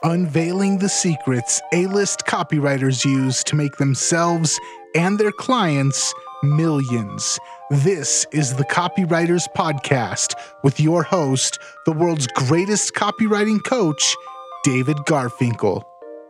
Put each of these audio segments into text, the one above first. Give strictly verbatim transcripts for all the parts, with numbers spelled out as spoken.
unveiling the secrets A-list copywriters use to make themselves and their clients millions. This is the Copywriters Podcast with your host, the world's greatest copywriting coach, David Garfinkel.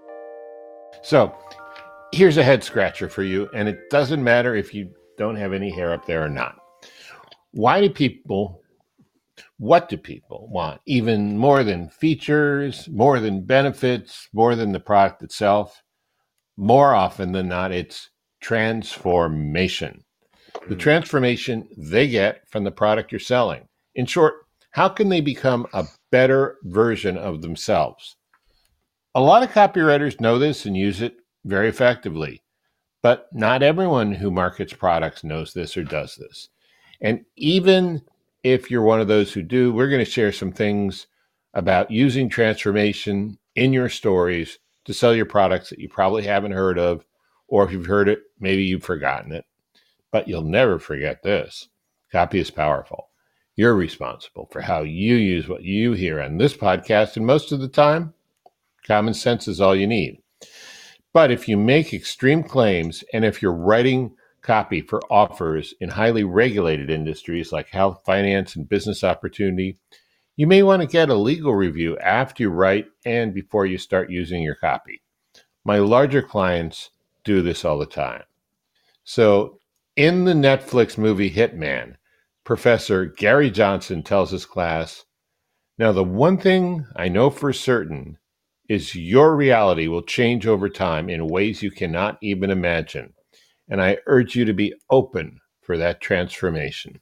So, here's a head scratcher for you, and it doesn't matter if you don't have any hair up there or not. Why do people, what do people want? Even more than features, more than benefits, more than the product itself? More often than not, it's transformation. The transformation they get from the product you're selling. In short, how can they become a better version of themselves? A lot of copywriters know this and use it very effectively, but not everyone who markets products knows this or does this. And even if you're one of those who do, we're going to share some things about using transformation in your stories to sell your products that you probably haven't heard of, or if you've heard it, maybe you've forgotten it. But you'll never forget this. Copy is powerful. You're responsible for how you use what you hear on this podcast, and most of the time, common sense is all you need. But if you make extreme claims, and if you're writing copy for offers in highly regulated industries like health, finance, and business opportunity, you may want to get a legal review after you write and before you start using your copy. My larger clients do this all the time. So in the Netflix movie Hitman, Professor Gary Johnson tells his class, "Now the one thing I know for certain is your reality will change over time in ways you cannot even imagine. And I urge you to be open for that transformation."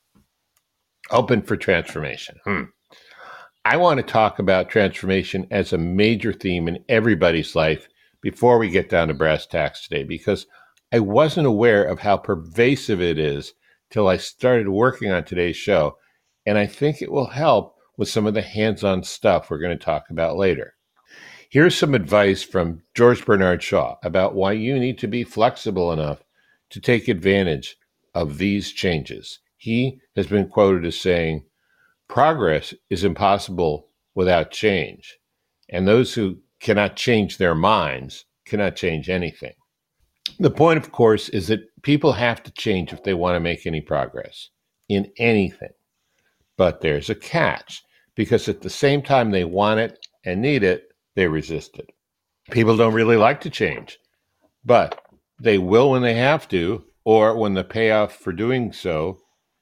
Open for transformation. Hmm. I want to talk about transformation as a major theme in everybody's life before we get down to brass tacks today, because I wasn't aware of how pervasive it is till I started working on today's show. And I think it will help with some of the hands-on stuff we're going to talk about later. Here's some advice from George Bernard Shaw about why you need to be flexible enough to take advantage of these changes. He has been quoted as saying, "Progress is impossible without change, and those who cannot change their minds cannot change anything." The point, of course, is that people have to change if they want to make any progress in anything. But there's a catch, because at the same time they want it and need it, they resist it. People don't really like to change, but they will when they have to, or when the payoff for doing so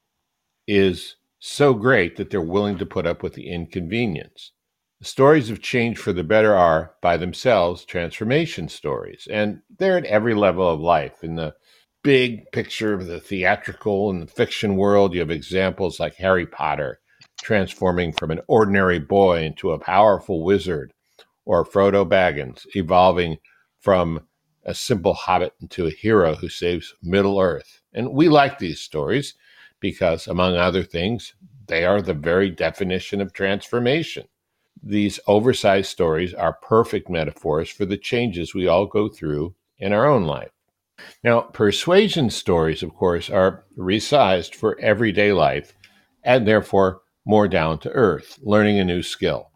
is so great that they're willing to put up with the inconvenience. The stories of change for the better are, by themselves, transformation stories. And they're at every level of life. In the big picture of the theatrical and the fiction world, you have examples like Harry Potter transforming from an ordinary boy into a powerful wizard, or Frodo Baggins evolving from a simple hobbit into a hero who saves Middle-earth. And we like these stories because, among other things, they are the very definition of transformation. These oversized stories are perfect metaphors for the changes we all go through in our own life. Now, persuasion stories, of course, are resized for everyday life and therefore more down to earth, learning a new skill,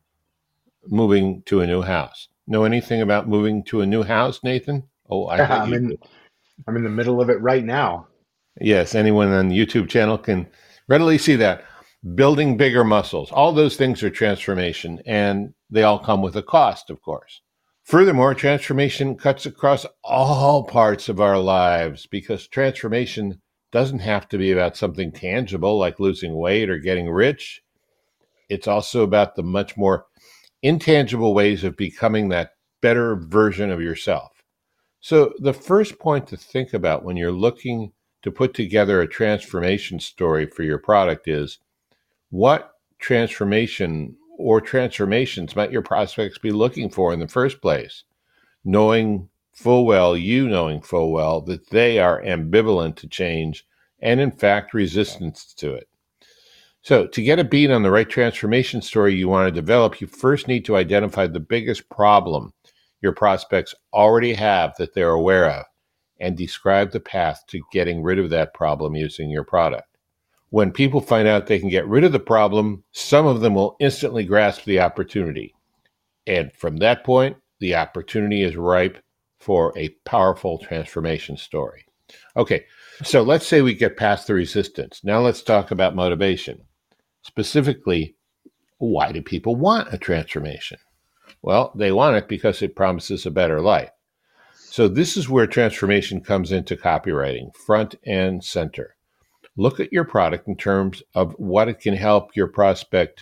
moving to a new house. Know anything about moving to a new house, Nathan? Oh, I bet I'm you in, do. I'm in the middle of it right now. Yes, anyone on the YouTube channel can readily see that. Building bigger muscles. All those things are transformation, and they all come with a cost, of course. Furthermore, transformation cuts across all parts of our lives, because transformation doesn't have to be about something tangible like losing weight or getting rich. It's also about the much more intangible ways of becoming that better version of yourself. So the first point to think about when you're looking to put together a transformation story for your product is, what transformation or transformations might your prospects be looking for in the first place? Knowing full well, you knowing full well, that they are ambivalent to change and, in fact, resistant to it. So to get a beat on the right transformation story you want to develop, you first need to identify the biggest problem your prospects already have that they're aware of, and describe the path to getting rid of that problem using your product. When people find out they can get rid of the problem, some of them will instantly grasp the opportunity. And from that point, the opportunity is ripe for a powerful transformation story. Okay, so let's say we get past the resistance. Now let's talk about motivation. Specifically, why do people want a transformation? Well, they want it because it promises a better life. So this is where transformation comes into copywriting, front and center. Look at your product in terms of what it can help your prospect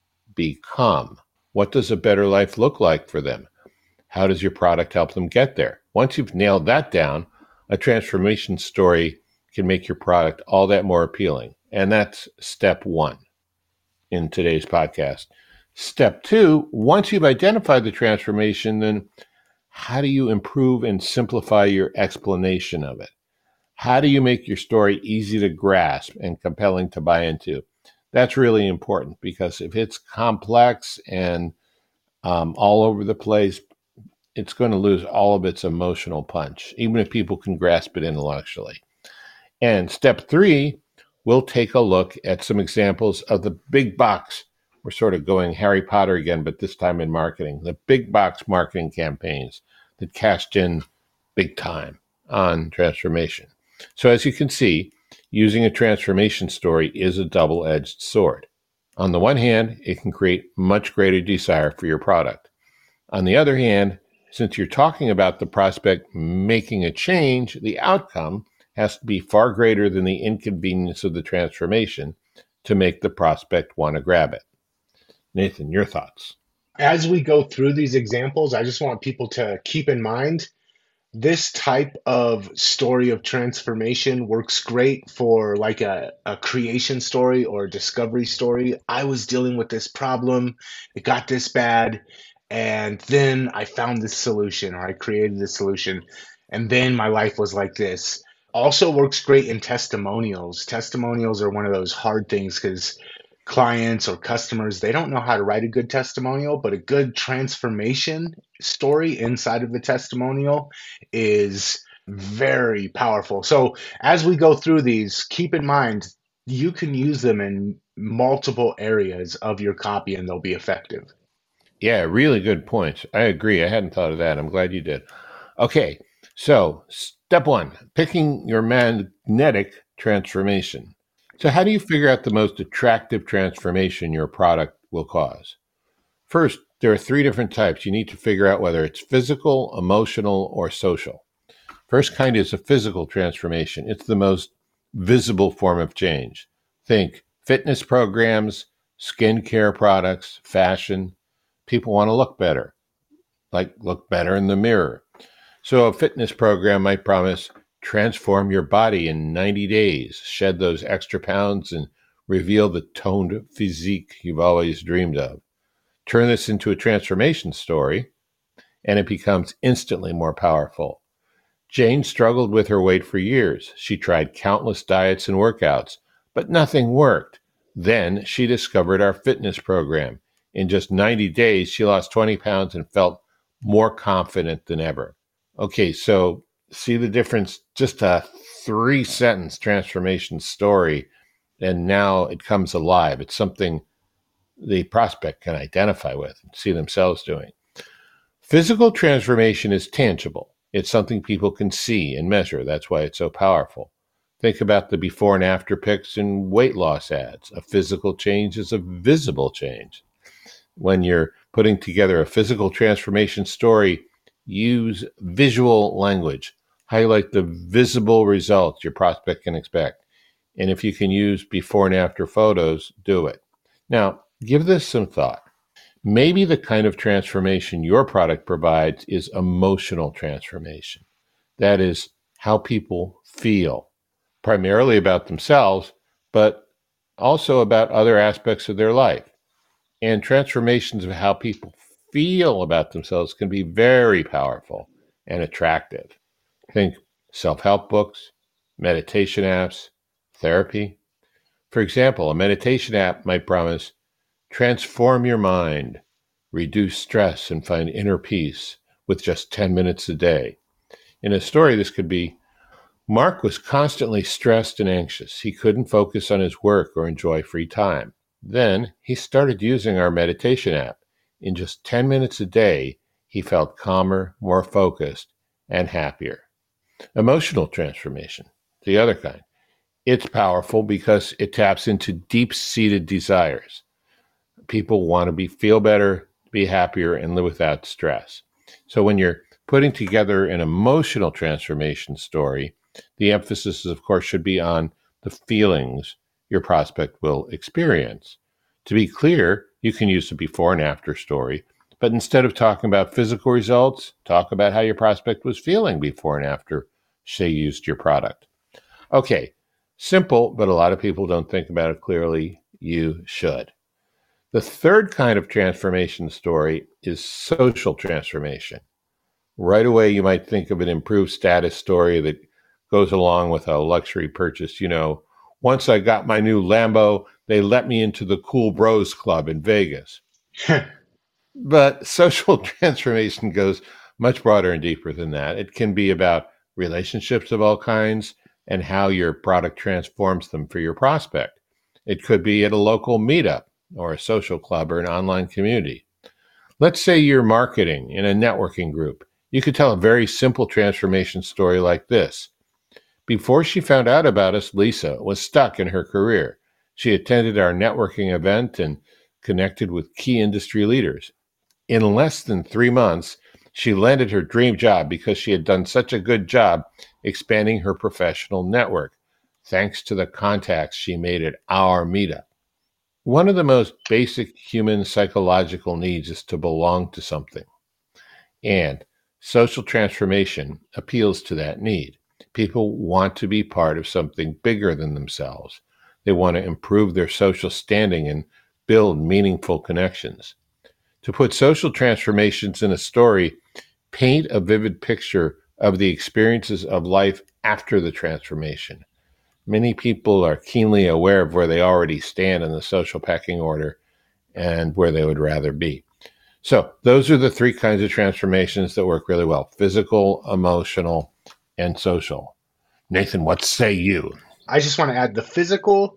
become. What does a better life look like for them? How does your product help them get there? Once you've nailed that down, a transformation story can make your product all that more appealing. And that's step one in today's podcast. Step two, once you've identified the transformation, then how do you improve and simplify your explanation of it? How do you make your story easy to grasp and compelling to buy into? That's really important, because if it's complex and um, all over the place, it's going to lose all of its emotional punch, even if people can grasp it intellectually. And step three, we'll take a look at some examples of the big box. We're sort of going Harry Potter again, but this time in marketing. The big box marketing campaigns that cashed in big time on transformation. So as you can see, using a transformation story is a double-edged sword. On the one hand, it can create much greater desire for your product. On the other hand, since you're talking about the prospect making a change, the outcome has to be far greater than the inconvenience of the transformation to make the prospect want to grab it. Nathan, your thoughts? As we go through these examples, I just want people to keep in mind this type of story of transformation works great for like a, a creation story or a discovery story. I was dealing with this problem, it got this bad, and then I found this solution, or I created this solution, and then my life was like this. Also works great in testimonials. Testimonials are one of those hard things because clients or customers, they don't know how to write a good testimonial, but a good transformation story inside of the testimonial is very powerful. So as we go through these, keep in mind, you can use them in multiple areas of your copy and they'll be effective. Yeah, really good points. I agree. I hadn't thought of that. I'm glad you did. Okay, so step one, picking your magnetic transformation. So how do you figure out the most attractive transformation your product will cause? First, there are three different types. You need to figure out whether it's physical, emotional, or social. First kind is a physical transformation. It's the most visible form of change. Think fitness programs, skincare products, fashion. People want to look better, like look better in the mirror. So a fitness program might promise transform your body in ninety days, shed those extra pounds, and reveal the toned physique you've always dreamed of. Turn this into a transformation story, and it becomes instantly more powerful. Jane struggled with her weight for years. She tried countless diets and workouts, but nothing worked. Then she discovered our fitness program. In just ninety days, she lost twenty pounds and felt more confident than ever. Okay, so see the difference? Just a three-sentence transformation story, and now it comes alive. It's something the prospect can identify with and see themselves doing. Physical transformation is tangible. It's something people can see and measure. That's why it's so powerful. Think about the before and after pics in weight loss ads. A physical change is a visible change. When you're putting together a physical transformation story, use visual language. Highlight the visible results your prospect can expect. And if you can use before and after photos, do it. Now, give this some thought. Maybe the kind of transformation your product provides is emotional transformation. That is how people feel, primarily about themselves, but also about other aspects of their life. And transformations of how people feel about themselves can be very powerful and attractive. Think self-help books, meditation apps, therapy. For example, a meditation app might promise, transform your mind, reduce stress, and find inner peace with just ten minutes a day. In a story, this could be, Mark was constantly stressed and anxious. He couldn't focus on his work or enjoy free time. Then he started using our meditation app. in just ten minutes a day, he felt calmer, more focused, and happier. Emotional transformation, the other kind. It's powerful because it taps into deep-seated desires. People want to be feel better, be happier, and live without stress. So when you're putting together an emotional transformation story, the emphasis, of course, should be on the feelings your prospect will experience. To be clear, you can use a before and after story, but instead of talking about physical results, talk about how your prospect was feeling before and after they used your product. Okay, simple, but a lot of people don't think about it clearly. You should. The third kind of transformation story is social transformation. Right away, you might think of an improved status story that goes along with a luxury purchase. You know, once I got my new Lambo, they let me into the Cool Bros Club in Vegas. But social transformation goes much broader and deeper than that. It can be about relationships of all kinds and how your product transforms them for your prospect. It could be at a local meetup or a social club or an online community. Let's say you're marketing in a networking group. You could tell a very simple transformation story like this. Before she found out about us, Lisa was stuck in her career. She attended our networking event and connected with key industry leaders. In less than three months, she landed her dream job because she had done such a good job expanding her professional network, thanks to the contacts she made at our meetup. One of the most basic human psychological needs is to belong to something. And social transformation appeals to that need. People want to be part of something bigger than themselves. They want to improve their social standing and build meaningful connections. To put social transformations in a story, paint a vivid picture of the experiences of life after the transformation. Many people are keenly aware of where they already stand in the social pecking order and where they would rather be. So those are the three kinds of transformations that work really well: physical, emotional, and social. Nathan, what say you? I just want to add the physical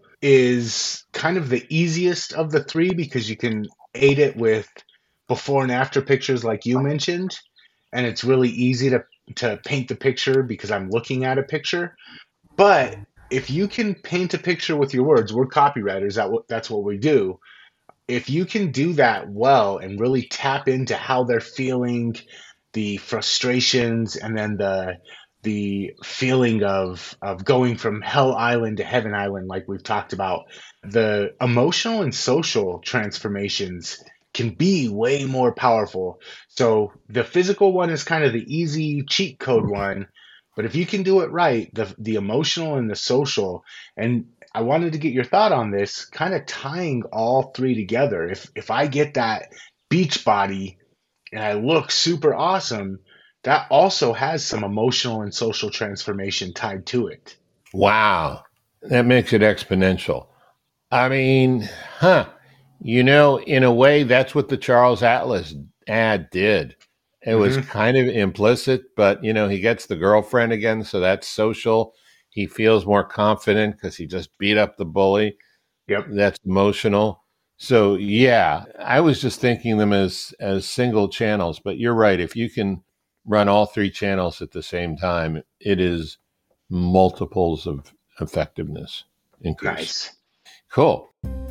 is kind of the easiest of the three because you can aid it with before and after pictures like you mentioned. And it's really easy to, to paint the picture because I'm looking at a picture. But if you can paint a picture with your words, we're copywriters, that that's what we do. If you can do that well and really tap into how they're feeling, the frustrations, and then the the feeling of of going from Hell Island to Heaven Island, like we've talked about, the emotional and social transformations can be way more powerful. So the physical one is kind of the easy cheat code one, but if you can do it right, the the emotional and the social, and I wanted to get your thought on this, kind of tying all three together. If if I get that beach body and I look super awesome, that also has some emotional and social transformation tied to it. Wow. That makes it exponential. I mean, huh. You know, in a way, that's what the Charles Atlas ad did. It mm-hmm. was kind of implicit, but, you know, he gets the girlfriend again, so that's social. He feels more confident because he just beat up the bully. Yep. That's emotional. So, yeah, I was just thinking them as, as single channels, but you're right. If you can run all three channels at the same time, it is multiples of effectiveness increase. Nice. Cool.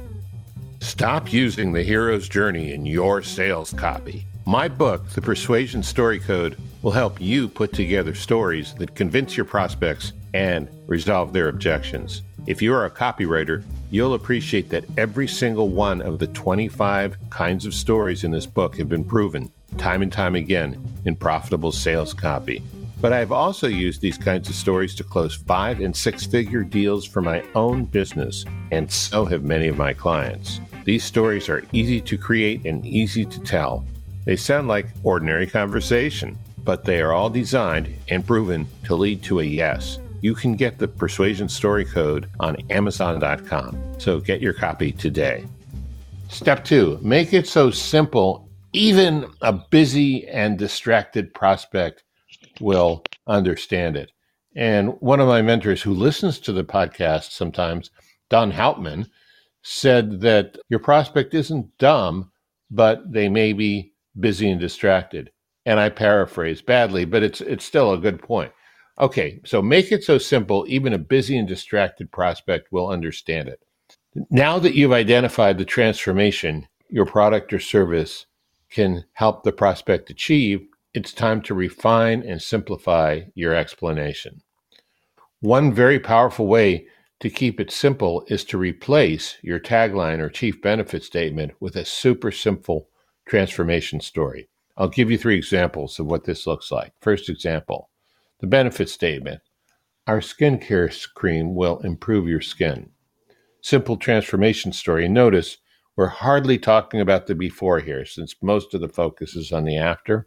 Stop using the hero's journey in your sales copy. My book, The Persuasion Story Code, will help you put together stories that convince your prospects and resolve their objections. If you are a copywriter, you'll appreciate that every single one of the twenty-five kinds of stories in this book have been proven time and time again in profitable sales copy. But I've also used these kinds of stories to close five and six figure deals for my own business, and so have many of my clients. These stories are easy to create and easy to tell. They sound like ordinary conversation, but they are all designed and proven to lead to a yes. You can get the Persuasion Story Code on Amazon dot com, so get your copy today. Step two, make it so simple, even a busy and distracted prospect will understand it. And one of my mentors who listens to the podcast sometimes, Don Houtman, said that your prospect isn't dumb, but they may be busy and distracted. And I paraphrase badly, but it's it's still a good point. Okay, so make it so simple, even a busy and distracted prospect will understand it. Now that you've identified the transformation your product or service can help the prospect achieve, it's time to refine and simplify your explanation. One very powerful way to keep it simple is to replace your tagline or chief benefit statement with a super simple transformation story. I'll give you three examples of what this looks like. First example, the benefit statement. Our skincare cream will improve your skin. Simple transformation story. Notice we're hardly talking about the before here, since most of the focus is on the after.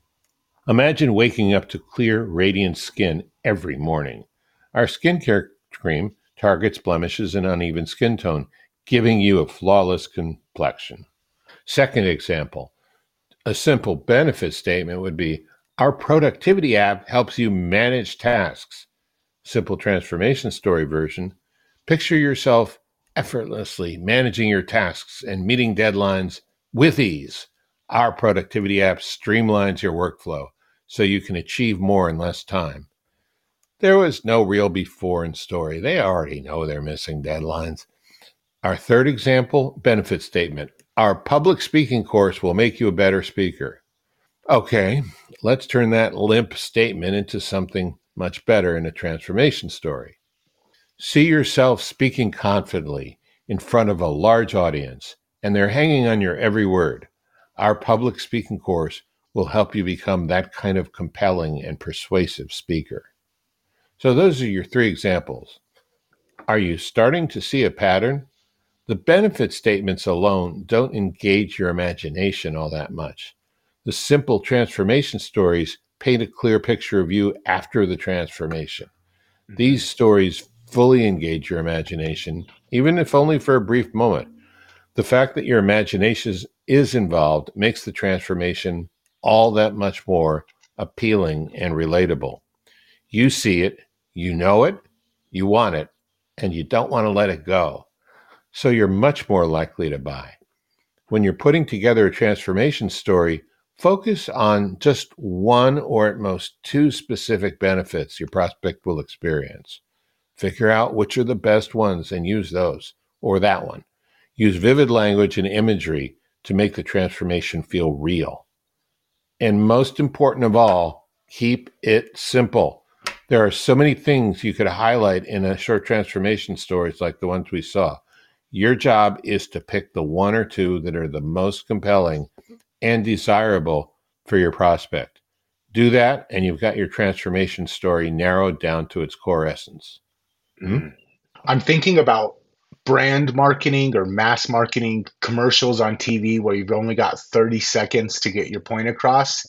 Imagine waking up to clear, radiant skin every morning. Our skincare cream targets blemishes and uneven skin tone, giving you a flawless complexion. Second example, a simple benefit statement would be, our productivity app helps you manage tasks. Simple transformation story version, picture yourself effortlessly managing your tasks and meeting deadlines with ease. Our productivity app streamlines your workflow so you can achieve more in less time. There was no real before in story. They already know they're missing deadlines. Our third example, benefit statement. Our public speaking course will make you a better speaker. Okay, let's turn that limp statement into something much better in a transformation story. See yourself speaking confidently in front of a large audience, and they're hanging on your every word. Our public speaking course will help you become that kind of compelling and persuasive speaker. So those are your three examples. Are you starting to see a pattern? The benefit statements alone don't engage your imagination all that much. The simple transformation stories paint a clear picture of you after the transformation. These stories fully engage your imagination, even if only for a brief moment. The fact that your imagination is involved makes the transformation all that much more appealing and relatable. You see it, you know it, you want it, and you don't want to let it go. So you're much more likely to buy. When you're putting together a transformation story, focus on just one or at most two specific benefits your prospect will experience. Figure out which are the best ones and use those, or that one. Use vivid language and imagery to make the transformation feel real. And most important of all, keep it simple. There are so many things you could highlight in a short transformation stories like the ones we saw. Your job is to pick the one or two that are the most compelling and desirable for your prospect. Do that, and you've got your transformation story narrowed down to its core essence. Hmm? I'm thinking about brand marketing or mass marketing commercials on T V where you've only got thirty seconds to get your point across.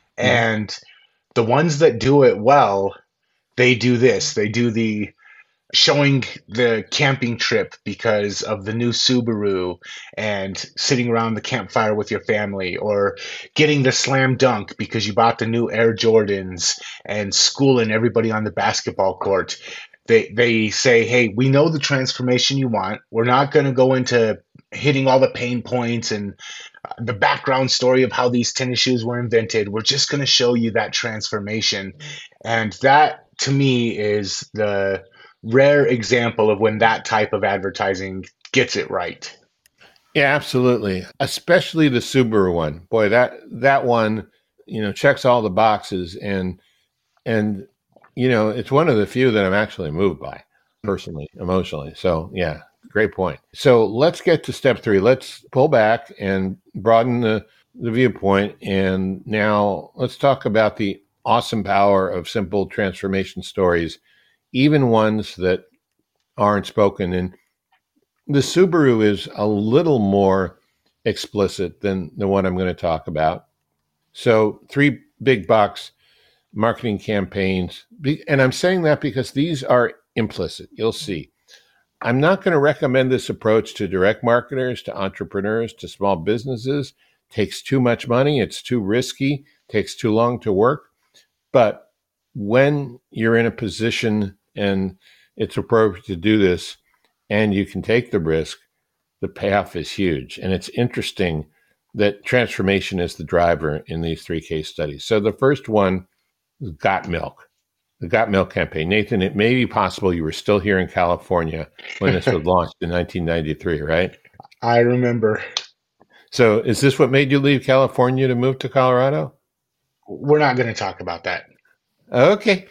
And the ones that do it well, they do this. They do the showing the camping trip because of the new Subaru and sitting around the campfire with your family, or getting the slam dunk because you bought the new Air Jordans and schooling everybody on the basketball court. They, they say, hey, we know the transformation you want. We're not going to go into hitting all the pain points and the background story of how these tennis shoes were invented. We're just going to show you that transformation. And that, to me, is the rare example of when that type of advertising gets it right. Yeah, absolutely. Especially the Subaru one. Boy, that that one, you know, checks all the boxes, and and you know, it's one of the few that I'm actually moved by personally, emotionally. So, yeah, great point. So, let's get to step three. Let's pull back and broaden the the viewpoint, and now let's talk about the awesome power of simple transformation stories, even ones that aren't spoken. And the Subaru is a little more explicit than the one I'm going to talk about. So three big box marketing campaigns. And I'm saying that because these are implicit. You'll see. I'm not going to recommend this approach to direct marketers, to entrepreneurs, to small businesses. It takes too much money. It's too risky. It takes too long to work. But when you're in a position and it's appropriate to do this and you can take the risk, the payoff is huge. And it's interesting that transformation is the driver in these three case studies. So the first one is Got Milk, the Got Milk campaign. Nathan, it may be possible you were still here in California when this was launched in nineteen ninety-three, right? I remember. So is this what made you leave California to move to Colorado? We're not going to talk about that. Okay.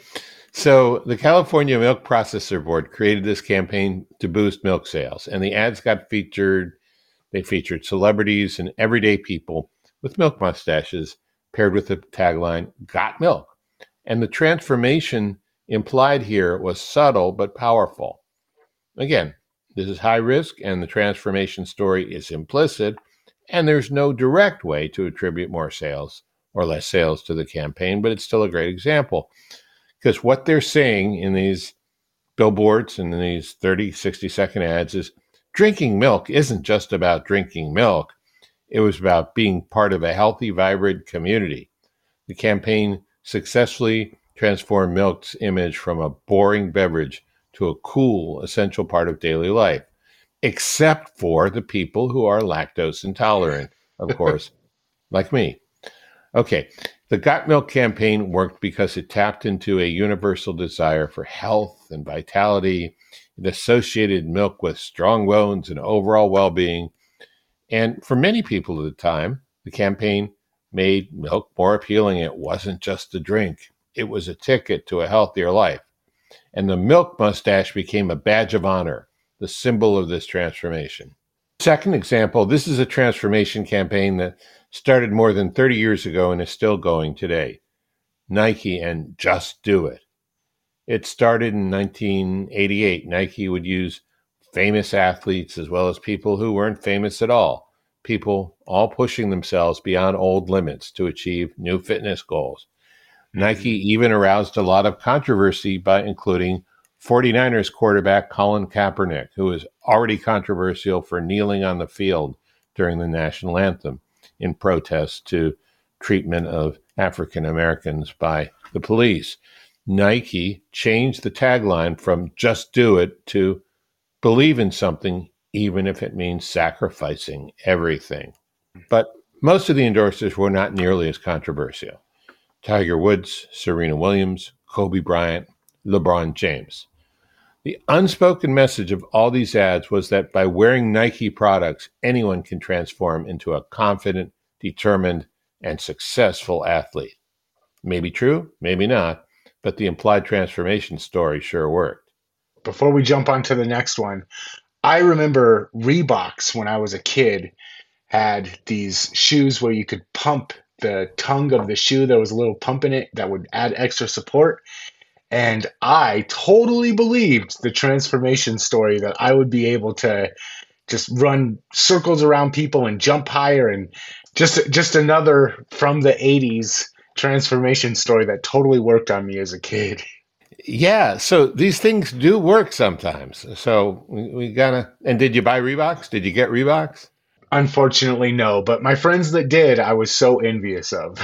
So the California Milk Processor Board created this campaign to boost milk sales, and the ads got featured. They featured celebrities and everyday people with milk mustaches paired with the tagline, Got Milk. And the transformation implied here was subtle but powerful. Again, this is high risk, and the transformation story is implicit, and there's no direct way to attribute more sales or less sales to the campaign, but it's still a great example. Because what they're saying in these billboards and in these thirty, sixty second ads is drinking milk isn't just about drinking milk. It was about being part of a healthy, vibrant community. The campaign successfully transformed milk's image from a boring beverage to a cool, essential part of daily life, except for the people who are lactose intolerant, of course, like me. Okay, the Got Milk campaign worked because it tapped into a universal desire for health and vitality. It associated milk with strong bones and overall well-being. And for many people at the time, the campaign made milk more appealing. It wasn't just a drink. It was a ticket to a healthier life. And the milk mustache became a badge of honor, the symbol of this transformation. Second example, this is a transformation campaign that started more than thirty years ago and is still going today. Nike and Just Do It. It started in nineteen eighty-eight. Nike would use famous athletes as well as people who weren't famous at all. People all pushing themselves beyond old limits to achieve new fitness goals. Mm-hmm. Nike even aroused a lot of controversy by including forty-niners quarterback Colin Kaepernick, who was already controversial for kneeling on the field during the national anthem in protest to treatment of African Americans by the police. Nike changed the tagline from just do it to believe in something, even if it means sacrificing everything. But most of the endorsers were not nearly as controversial. Tiger Woods, Serena Williams, Kobe Bryant, LeBron James. The unspoken message of all these ads was that by wearing Nike products, anyone can transform into a confident, determined, and successful athlete. Maybe true, maybe not, but the implied transformation story sure worked. Before we jump on to the next one, I remember Reeboks when I was a kid had these shoes where you could pump the tongue of the shoe. There was a little pump in it that would add extra support. And I totally believed the transformation story that I would be able to just run circles around people and jump higher, and just just another from the eighties transformation story that totally worked on me as a kid. Yeah, so these things do work sometimes. So we, we gotta. And did you buy Reeboks? Did you get Reeboks? Unfortunately, no. But my friends that did, I was so envious of.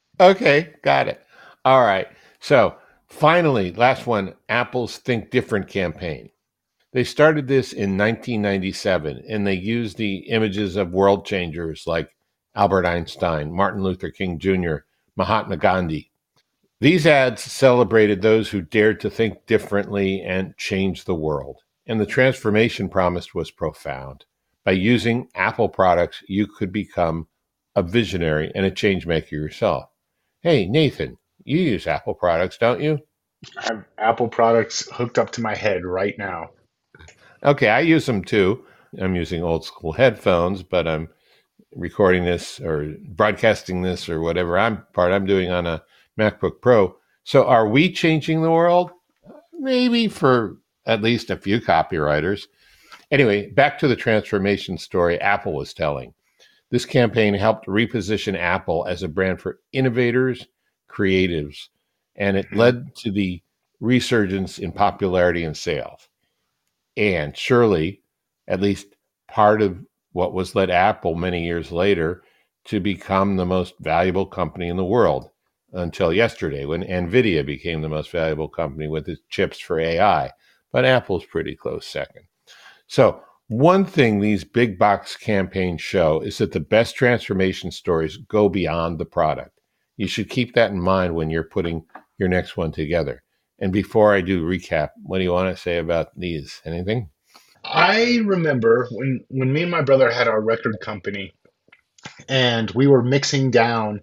Okay, got it. All right. So finally, last one, Apple's Think Different campaign. They started this in nineteen ninety-seven, and they used the images of world changers like Albert Einstein, Martin Luther King Junior, Mahatma Gandhi. These ads celebrated those who dared to think differently and change the world. And the transformation promised was profound. By using Apple products, you could become a visionary and a change maker yourself. Hey, Nathan, you use Apple products, don't you? I have Apple products hooked up to my head right now. Okay, I use them too. I'm using old school headphones, but I'm recording this or broadcasting this or whatever I'm part I'm doing on a MacBook Pro. So are we changing the world? Maybe for at least a few copywriters. Anyway, back to the transformation story Apple was telling. This campaign helped reposition Apple as a brand for innovators, creatives, and it led to the resurgence in popularity and sales. And surely, at least part of what was led Apple many years later to become the most valuable company in the world until yesterday, when NVIDIA became the most valuable company with its chips for A I. But Apple's pretty close second. So One thing these big box campaigns show is that the best transformation stories go beyond the product. You should keep that in mind when you're putting your next one together. And before I do recap, what do you want to say about these? Anything? I remember when, when me and my brother had our record company and we were mixing down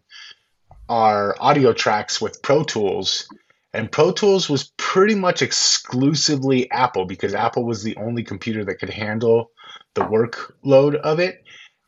our audio tracks with Pro Tools. And Pro Tools was pretty much exclusively Apple because Apple was the only computer that could handle the workload of it.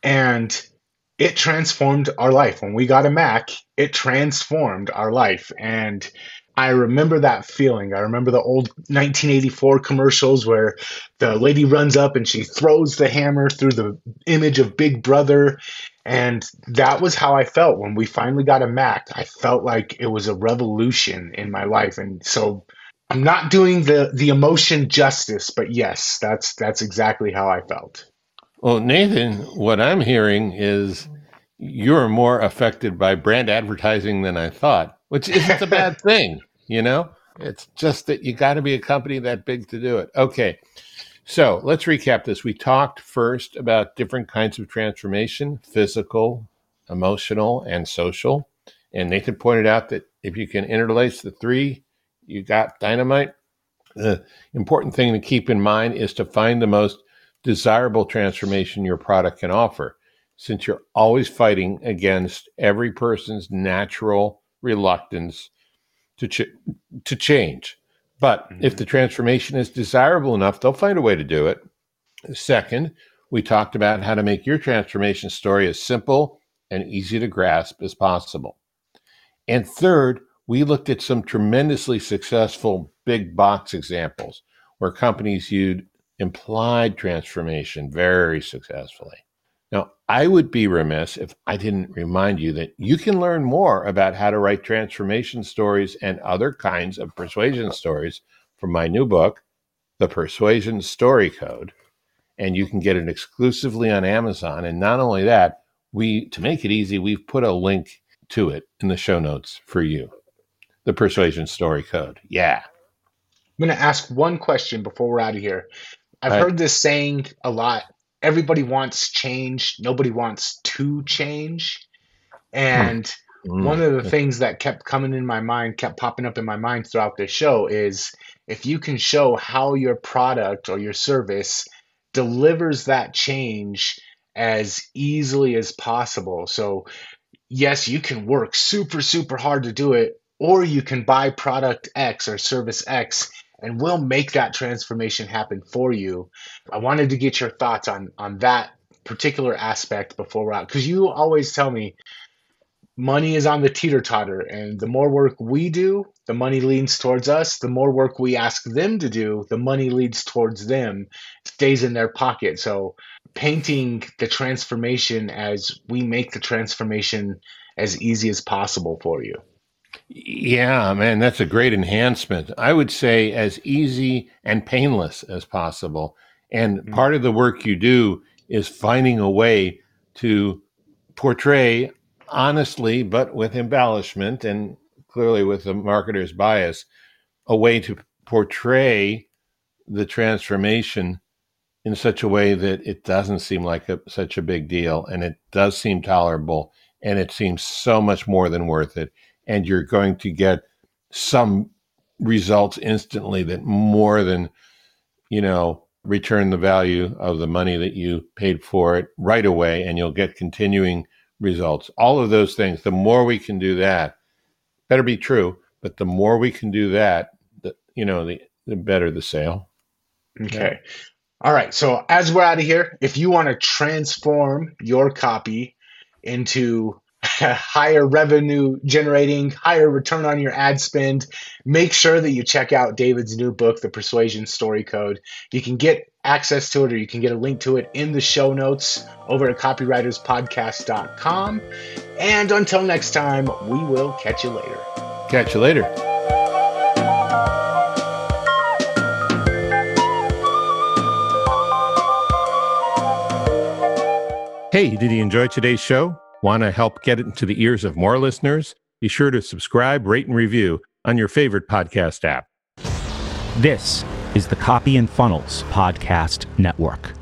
And it transformed our life. When we got a Mac, it transformed our life. And I remember that feeling. I remember the old nineteen eighty-four commercials where the lady runs up and she throws the hammer through the image of Big Brother. And that was how I felt when we finally got a Mac. I felt like it was a revolution in my life. And so I'm not doing the, the emotion justice, but yes, that's that's exactly how I felt. Well, Nathan, what I'm hearing is you're more affected by brand advertising than I thought, which isn't a bad thing, you know? It's just that you got to be a company that big to do it. Okay, so let's recap this. We talked first about different kinds of transformation, physical, emotional, and social. And Nathan pointed out that if you can interlace the three, you got dynamite. The important thing to keep in mind is to find the most desirable transformation your product can offer, since you're always fighting against every person's natural reluctance to ch- to change. But mm-hmm. if the transformation is desirable enough, they'll find a way to do it. Second, we talked about how to make your transformation story as simple and easy to grasp as possible. And third, we looked at some tremendously successful big box examples where companies used implied transformation very successfully. Now, I would be remiss if I didn't remind you that you can learn more about how to write transformation stories and other kinds of persuasion stories from my new book, The Persuasion Story Code. And you can get it exclusively on Amazon. And not only that, we, to make it easy, we've put a link to it in the show notes for you. The Persuasion Story Code. Yeah. I'm going to ask one question before we're out of here. I've Right. heard this saying a lot. Everybody wants change. Nobody wants to change. And Mm. one of the things that kept coming in my mind, kept popping up in my mind throughout this show is if you can show how your product or your service delivers that change as easily as possible. So yes, you can work super, super hard to do it, or you can buy product X or service X and we'll make that transformation happen for you. I wanted to get your thoughts on on that particular aspect before we're out, because you always tell me money is on the teeter-totter, and the more work we do, the money leans towards us. The more work we ask them to do, the money leads towards them, stays in their pocket. So painting the transformation as we make the transformation as easy as possible for you. Yeah, man, that's a great enhancement. I would say as easy and painless as possible. And Mm. part of the work you do is finding a way to portray honestly, but with embellishment and clearly with a marketer's bias, a way to portray the transformation in such a way that it doesn't seem like a, such a big deal, and it does seem tolerable, and it seems so much more than worth it. And you're going to get some results instantly that more than, you know, return the value of the money that you paid for it right away, and you'll get continuing results. All of those things, the more we can do that, better be true, but the more we can do that, the, you know, the, the better the sale. Okay. All right. So as we're out of here, if you want to transform your copy into higher revenue generating, higher return on your ad spend, make sure that you check out David's new book, The Persuasion Story Code. You can get access to it, or you can get a link to it in the show notes over at copywriters podcast dot com. And until next time, we will catch you later. Catch you later. Hey, did you enjoy today's show? Want to help get it into the ears of more listeners? Be sure to subscribe, rate, and review on your favorite podcast app. This is the Copy and Funnels Podcast Network.